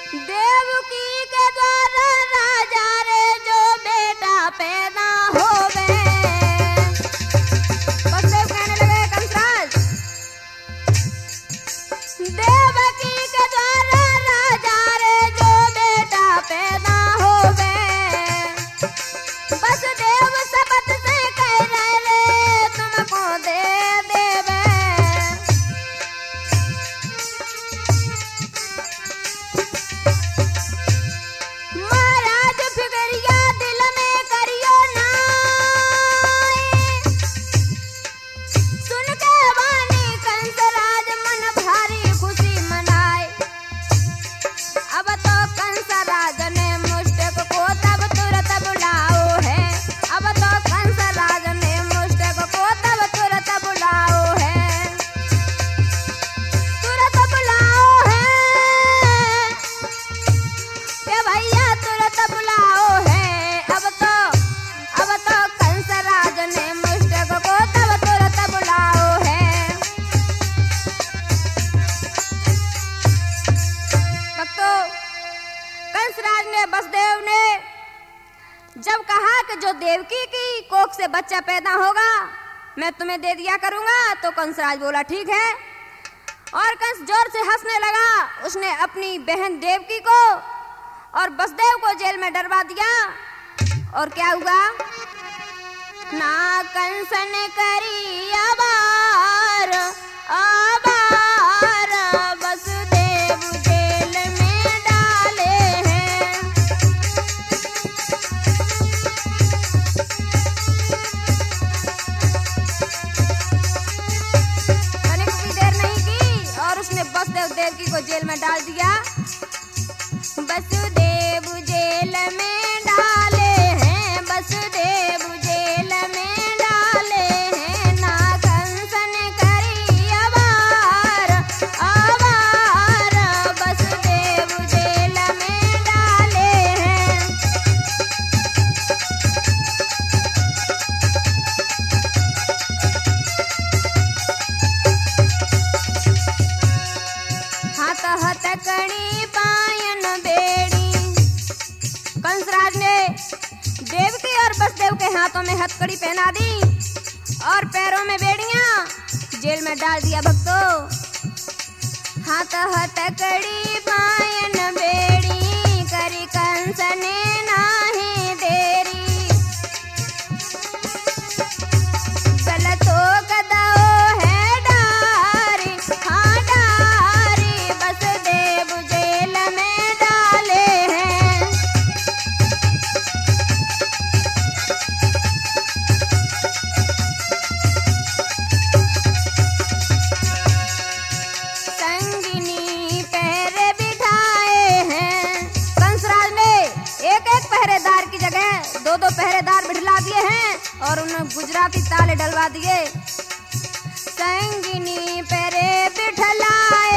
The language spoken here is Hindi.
देवकी के द्वारा राजा रे जो बेटा पैदा होवे। वसुदेव कहने लगे कंसराज, देवकी के द्वारा राजा रे जो बेटा पैदा होवे। वसुदेव शपथ से कह रहे तुमको दे देवे। महाराज फिक्रिया दिल में करियो नाई, सुन के वाणी कंसराज मन भारी खुशी मनाए। अब तो कंसराज ने मुष्टक को तब तुरंत बुलाओ है। अब तो कंसराज ने मुष्टक को तब तुरंत बुलाओ है। तुरंत बुलाओ है ये भैया, तुरंत बुलाओ है। अब तो कंसराज ने मुष्टक को तब तुरंत बुलाओ है। भक्तों, कंसराज ने वसुदेव ने जब कहा कि जो देवकी की कोख से बच्चा पैदा होगा मैं तुम्हें दे दिया करूंगा, तो कंसराज बोला ठीक है। और कंस जोर से हंसने लगा। उसने अपनी बहन देवकी को और वसुदेव को जेल में डरवा दिया। और क्या हुआ? ना कंस ने करी आबार आबार, वसुदेव जेल में डाले हैं। तनिक भी देर नहीं की और उसने वसुदेव देवकी को जेल में डाल दिया। वसुदेव जेल में डाले हैं, वसुदेव जेल में डाले हैं। ना कंस ने करी आबार आबार, वसुदेव जेल में डाले हैं। हाथ हथकड़ी पायन बेड़ी। कंसराज ने देवकी और वसुदेव के हाथों में हथकड़ी पहना दी और पैरों में बेड़ियां, जेल में डाल दिया। भक्तों, हाथ हथकड़ी पायन बेड़ी, करी कंस ने नाही देरी। गलतो कदओ है डारी, हाँ डारी, वसुदेव जेल में डाले हैं। संगिनी पहरे बिठाए हैं। कंसराज ने एक एक पहरेदार की जगह दो दो पहरेदार बिठला दिए हैं और उन्हें गुजराती ताले डलवा दिए। संगिनी पहरे बिठलाए